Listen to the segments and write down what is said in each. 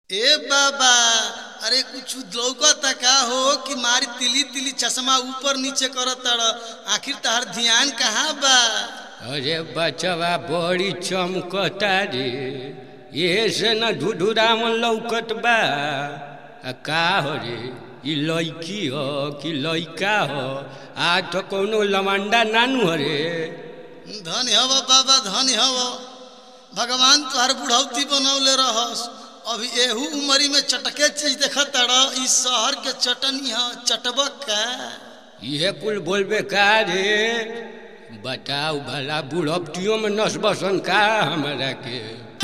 ए बाबा, अरे कुछ लौकता का हो कि मारी तिली तिली चश्मा ऊपर नीचे करत आखिर तहर ध्यान कहाँ बा? अरे बचवा बड़ी चमकता रे, ये से न ढुढुरा में लौकत बा। का हो रे, ई लड़की हो कि लड़का हो? आज तो कोनो लवंडा नानू हो रे। धन हव बाबा, धन हव। भगवान तुहार बुढ़ौती बनौले रहस। अभी एहू उमरी में चटके चीज देखत इस शहर के चटनी है, चटबक का ये कुल बोलबे का रे? बताओ भला बुढ़ौतियों में नस बसन का हमारा के?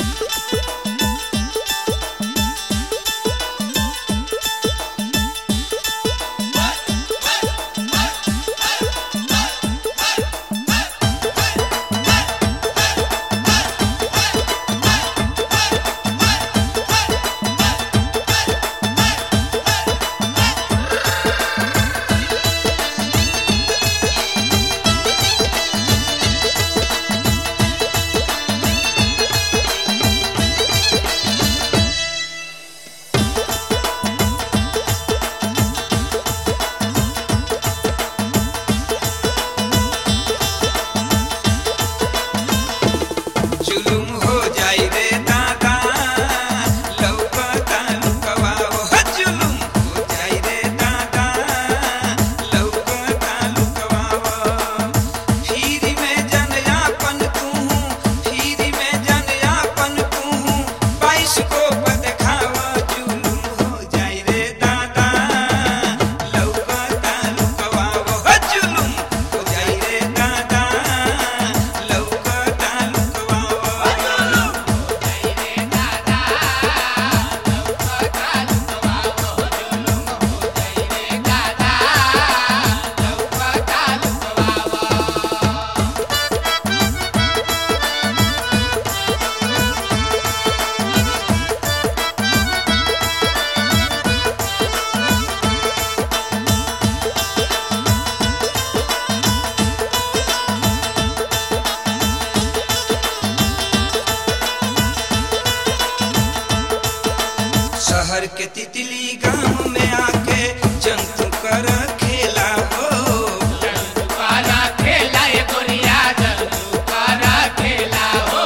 शहर के तितली गांव में आके जंतु कर खेला हो, जंतु कारा खेला ये गोरिया, जंतु कारा खेला हो।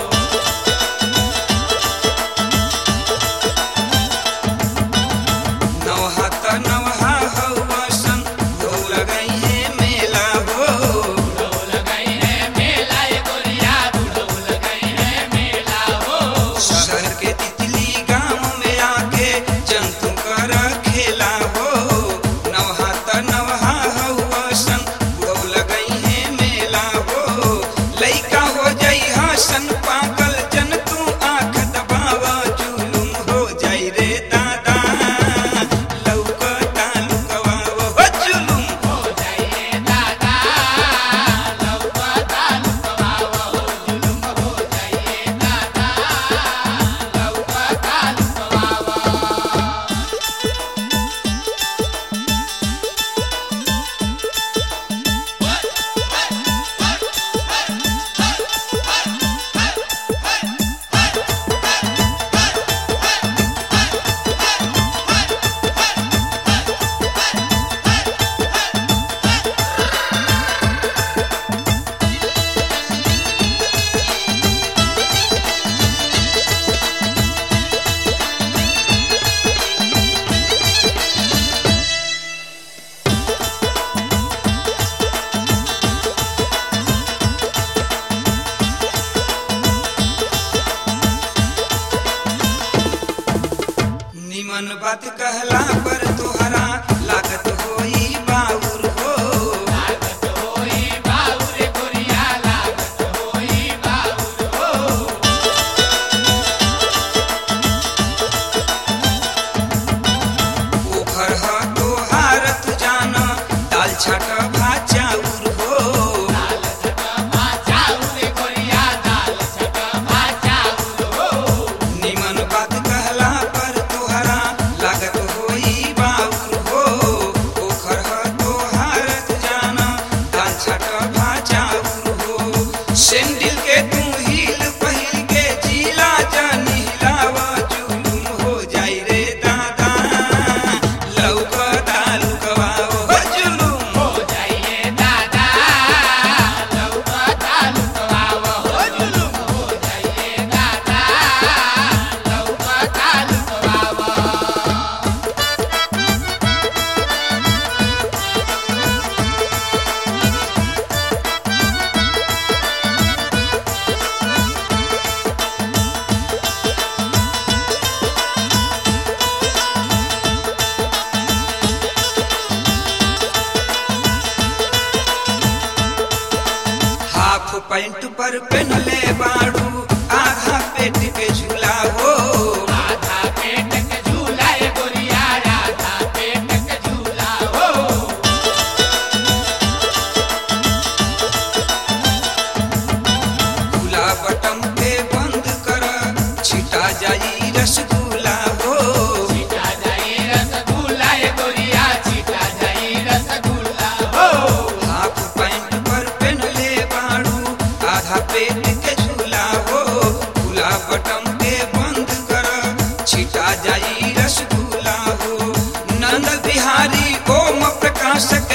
नवहा त नवहा हौसन ढोल गई है मेला हो, ढोल गई है मेला ये गोरिया, ढोल गई है मेला हो। शहर के तितली गांव में आके जंतु कर खेला हो, नवहा त नवहा हौसन ढोल गई है मेला हो। लइका हो जाई हसन पागल जन तू आँख दबावा, जुलुम हो जाई रे दादा लौकता लुकवा हो, जुलुम हो जाइए दादा, लौकता लुकवावा हो, जुलुम हो जाइए दादा, लौकता लुकवावा। निमन बात कहला पर तोहरा लागत होई बाउर हो, लागत होई बाउर गोरिया, लागत होई बाउर हो। ओखर ह तोहार तू जान दाल छाट भात चाउर हो, दाल छटमा चाउर गोरिया, दाल छटमा चाउर हो। निमन बात कहला पर तोहरा लागत होई बाउर हो। ओखर ह पर पहनले बाड़ू आधा पेट के झूला हो आधा पेट के झूला ये गोरिया आधा पेट के झूला हो खुला बटम के बंद कर छिटा जाई रसगुल्ला हो छिटा जाई रसगुल्ला ये गोरिया छिटा जाई रसगुल्ला हो हाफ पैंट पर पहनले बाड़ू आधा पेट के झूला हो खुला बटम के बंद कर छिटा जाई रसगुल्ला हो नंद बिहारी ओम प्रकाश के